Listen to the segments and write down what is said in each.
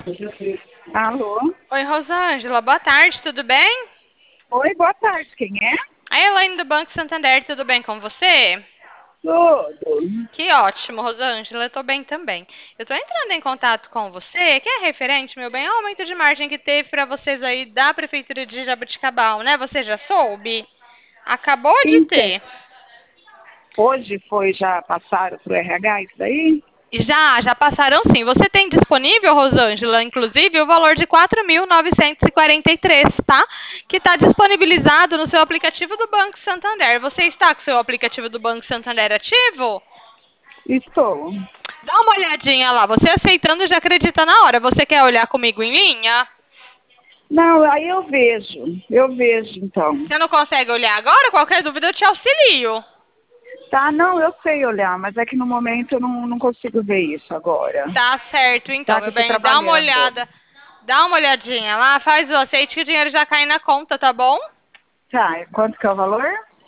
Alô? Oi, Rosângela, boa tarde, tudo bem? Oi, boa tarde. Quem é? A Elaine do Banco Santander, tudo bem com você? Tudo. Que ótimo, Rosângela, eu tô bem também. Eu tô entrando em contato com você, que é referente, meu bem, ao aumento de margem que teve para vocês aí da Prefeitura de Jaboticabal, né? Você já soube? Acabou de Então, ter. hoje já passaram pro RH isso daí? Já passaram sim. Você tem disponível, Rosângela, inclusive, o valor de 4.943, tá? Que está disponibilizado no seu aplicativo do Banco Santander. Você está com o seu aplicativo do Banco Santander ativo? Estou. Dá uma olhadinha lá. Você aceitando já acredita na hora. Você quer olhar comigo em linha? Não, aí eu vejo então. Você não consegue olhar agora? Qualquer dúvida eu te auxilio. Tá, não, eu sei olhar, mas é que no momento eu não consigo ver isso agora. Tá certo, então, Tá, que meu eu estou bem. Dá uma trabalhando. olhada. Dá uma olhadinha lá, faz o aceite que o dinheiro já cai na conta, tá bom? Tá, quanto que é o valor?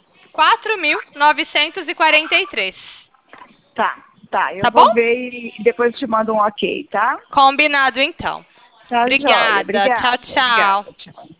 4.943. Tá, eu Tá bom? vou ver e depois te mando um ok, tá? Combinado então. Tá, joia. Obrigada. Tchau, Obrigada. tchau. Tchau.